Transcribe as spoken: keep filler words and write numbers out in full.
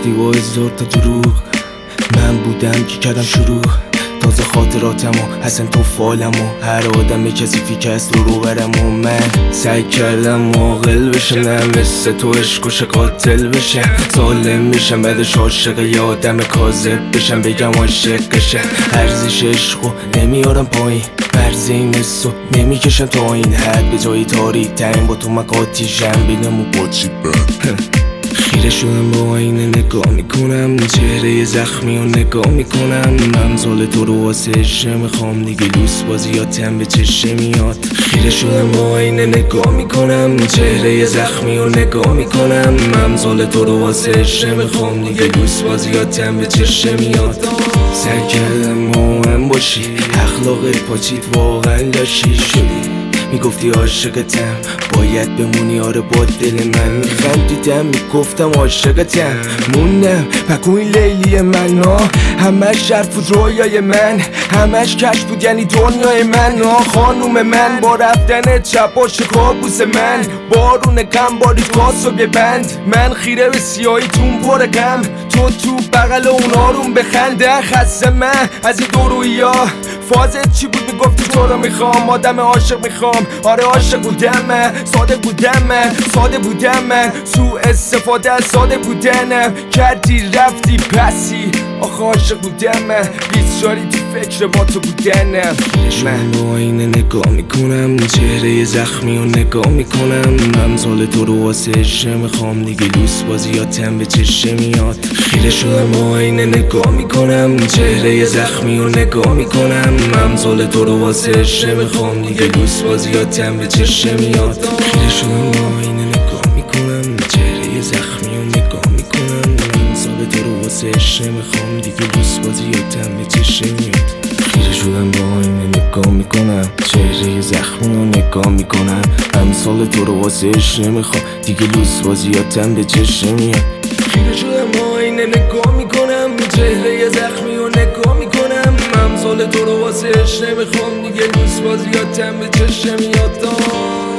گفتی با هزار تا دروغ من بودم که کردم شروع تازه خاطراتم و اصلا تو فالم و هر آدم کسی که از رو رو برم و من سعی کردم عاقل بشم نه مثل تو عشقش قاتل بشم ظالم بشم بعدش عاشق یه آدم کاذب بشم بگم عاشقشم ارزش عشقو نمیارم پایین مرز این حسو نمیکشم تا این حد به جای تاریک ترین با تو من قاطیشم بینم و قاطی خیره شدم با آینه نگاه میکنم چهره زخمی و نگاه میکنم امثال تو رو واسه عشق میخوام دیگه لوس بازیاتم به چشم میاد خیره شدم با آینه نگاه میکنم چهره زخمی و نگاه میکنم امثال تو رو واسه عشق میخوام دیگه لوس بازیاتم به چشم میاد سعی کردم مهم باشی اخلاقت پاچید واقعا لاشی شدی میگفتی عاشقتم باید بمونی آره با دل من میخندیدم میگفتم عاشقتم موندم پکوی لیلی من ها همش شرف بود رویای من همش کش بود یعنی دنیای من ها خانوم من با رفتن چپاش کابوس من بارون غم باری تاسو ببند من خیره به سیاهی تون پر غم تو تو بغل اون آروم بخنده خسته من از این دورویی ها فازت چی بود میگفتی تو رو میخوام آدم عاشق میخوام آره عاشق بودم من ساده بودم من ساده بودم من سوء استفاده از ساده بودنم کردی رفتی پسی آخه عاشق بودم من بیچاری تو فکر با تو بودنم من با آینه نگاه میکنم چهره زخمی و نگاه میکنم امثال تو رو واسه عشق میخوام دیگه لوس بازیاتم به چشم میاد خیره شدم با آینه نگاه میکنم چهره زخمی و نگاه میکنم امثال تو رو واسه عشق میخوام دیگه لوس بازیاتم به چشم میاد خیره شدم با آینه نگاه میکنم چهره زخمی و نگاه میکنم امثال تو رو واسه عشق میخوام دیگه لوس بازیاتم به چشم میاد خیره شدم با آینه نگاه میکنم چهره زخمی و نگاه میکنم امثال تو رو واسه عشق میخوام دیگه لوس بازیاتم به چشم میاد خیره شدم با آینه نگاه میکنم چهره زخمی و نگاه میکنم امثال تو رو واسه عشق میخوام دیگه لوس بازیاتم به چشم میاد